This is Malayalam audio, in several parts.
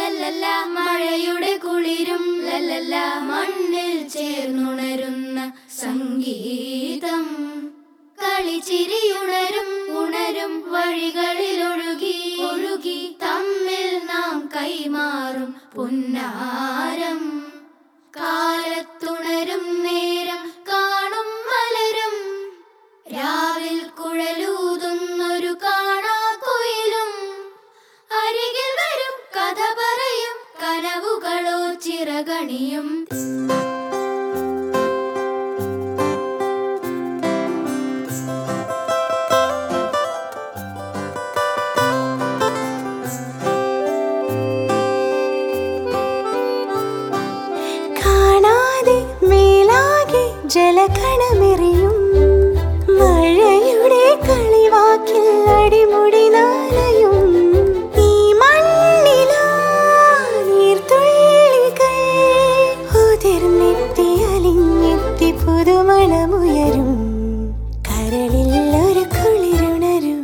ലല്ലല്ല മഴയുടെ കുളിരും ലല്ലല്ല മണ്ണിൽ ചേർന്നുണരുന്ന സംഗീതം കളിച്ചിരിയുണരും ഉണരും വഴികളിൽ ഒഴുകി തമ്മിൽ നാം കൈമാറും പുന്നാരം കാലത്തുണരും നേരം കാണും മലരും രാവിൽ കുഴലൂതുന്നൊരു കാണാക്കുയിലും അരികിൽ വരും കഥ പറയും കനവുകളോ ചിറകണിയും ജലകണമെറിയും മഴയുടെ കളിവാക്കിൽ അടിമുടി നാലയും ഈ മണ്ണിലാ നീർത്തുള്ളികൾ ഉതിർന്നെത്തി അലിഞ്ഞെത്തി പുതുമണമുയരും കരളിൽ ഒരു കുളിരുണരും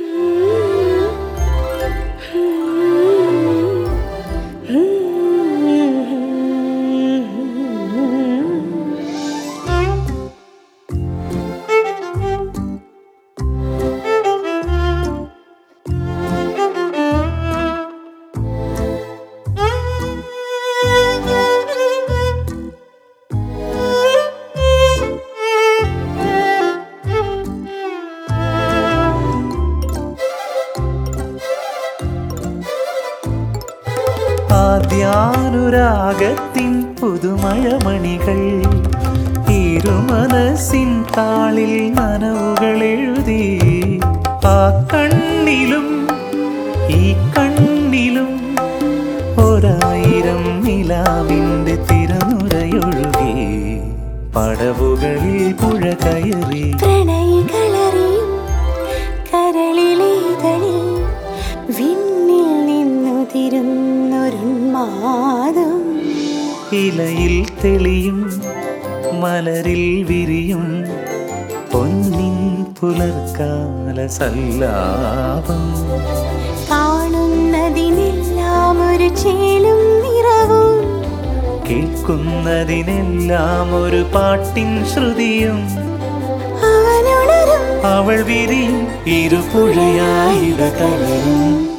ആദ്യാനുരാഗത്തിൻ പുതുമഴമണികൾ ഇരുമനസിൻ താളിൽ നനവുകൾ എഴുതി ആ കണ്ണിലും ഈ കണ്ണിലും ഒരായിരം നിലാവിൻ്റെ തിരനുരയൊഴുകി പടവുകളിൽ പുഴ കയറി പ്രണയികളറിയും കരളിലേതളിൽ വിണ്ണിൽ നിന്നുതിരുന്നൊരുന്മാദം ഇലയിൽ തെളിയും മലരിൽ വിരിയും പൊന്നിൻ പുലർക്കാല സല്ലാപം കാണുന്നതിനെല്ലാം ഒരു ചേലും നിറവും കേൾക്കുന്നതിനെല്ലാം ഒരു പാട്ടിൻ ശ്രുതിയും അവനുണരും അവൾ വിരിയും ഇരുപുഴയായിട കലരും